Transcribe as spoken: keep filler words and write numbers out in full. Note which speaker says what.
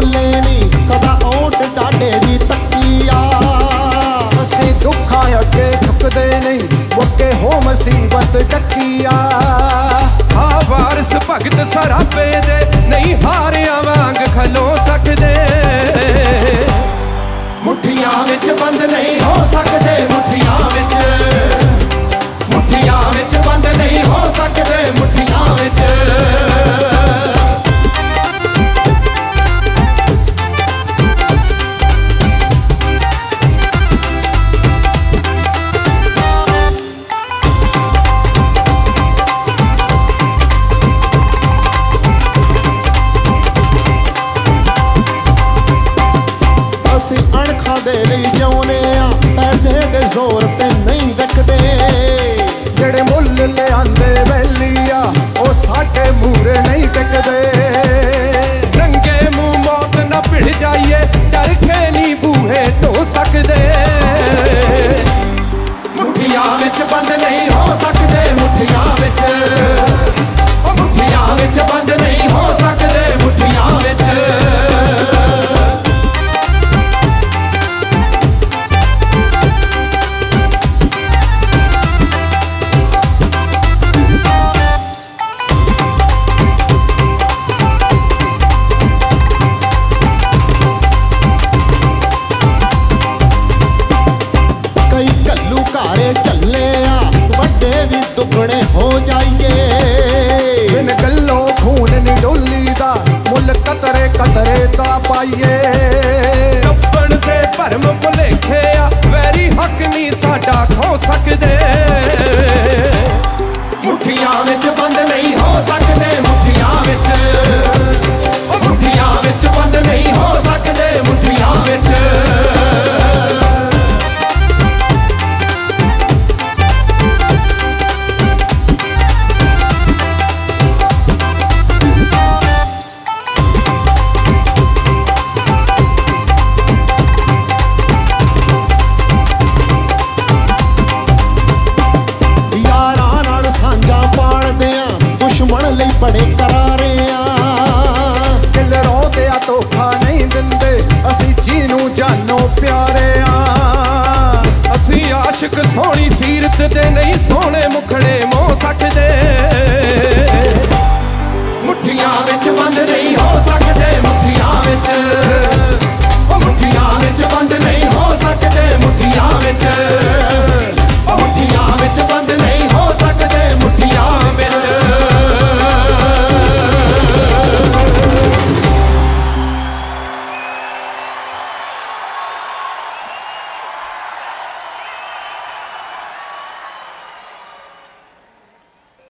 Speaker 1: ਬੋਲੇ ਨੀ ਸਦਾ ਓਟ ਡਾਡੇ ਦੀ ਤੱਕੀਆ। ਅਸੀਂ ਦੁੱਖਾਂ ਅੱਗੇ ਝੁਕਦੇ ਨਹੀਂ ਮੁੱਕੇ ਹੋ ਮੁਸੀਬਤ ਡੱਕੀਆ।
Speaker 2: ਹਾਂ ਵਾਰਿਸ ਭਗਤ ਸਰਾਬੇ ਦੇ ਨਹੀਂ ਹਾਰਿਆਂ ਵਾਂਗ ਖਲੋ ਸਕਦੇ।
Speaker 1: ਮੁੱਠੀਆਂ ਵਿੱਚ ਬੰਦ ਨਹੀਂ ਹੋ ਸਕਦੇ, ਮੁੱਠੀਆਂ ਵਿੱਚ ਮੁੱਠੀਆਂ ਵਿੱਚ ਬੰਦ ਨਹੀਂ ਹੋ ਸਕਦੇ, ਮੁੱਠੀਆਂ ਵਿੱਚ। ਅਸੀਂ ਅਣਖਾਂ ਦੇ ਲਈ ਜਿਉਂਦੇ ਆ, ਪੈਸੇ ਦੇ ਜ਼ੋਰ ਤੇ ਨਹੀਂ ਵਿਕਦੇ। ਜਿਹੜੇ ਮੁੱਲ ਲਿਆਂਦੇ ਵੈਲੀ ਆ ਉਹ ਸਾਡੇ ਮੂਹਰੇ ਨਹੀਂ ਟਿਕਦੇ।
Speaker 2: ਰੰਗੇ ਮੂੰਹ ਮੌਤ ਨਾ ਭਿੜ ਜਾਈਏ, ਡਰ ਕੇ ਨਹੀਂ ਬੂਹੇ ਢੋ ਸਕਦੇ।
Speaker 1: ਮੁੱਠੀਆਂ ਵਿੱਚ ਬੰਦ ਨਹੀਂ ਹੋ ਸਕਦੇ, ਮੁੱਠੀਆਂ ਵਿੱਚ ਉਹ ਮੁੱਠੀਆਂ ਵਿੱਚ ਬੰਦ ਨਹੀਂ ਹੋ ਸਕਦੇ, ਮੁੱਠੀਆਂ ਵਿੱਚ। ਕਈ ਘੱਲੂ ਘਾਰੇ ਚੱਲੇ ਆ, ਵੱਡੇ ਵੀ ਦੁੱਗਣੇ ਹੋ ਜਾਈਏ। ਬਿਨ ਗੱਲੋਂ ਖੂਨ ਨੀ ਡੋਲੀ ਦਾ, ਮੁੱਲ ਕਤਰੇ ਕਤਰੇ ਤਾਂ ਪਾਈਏ।
Speaker 2: ਕੱਪਣ ਦੇ ਭਰਮ ਭੁਲੇਖੇ ਆ, ਵੈਰੀ ਹੱਕ ਨਹੀਂ ਸਾਡਾ ਖੋ ਸਕਦੇ।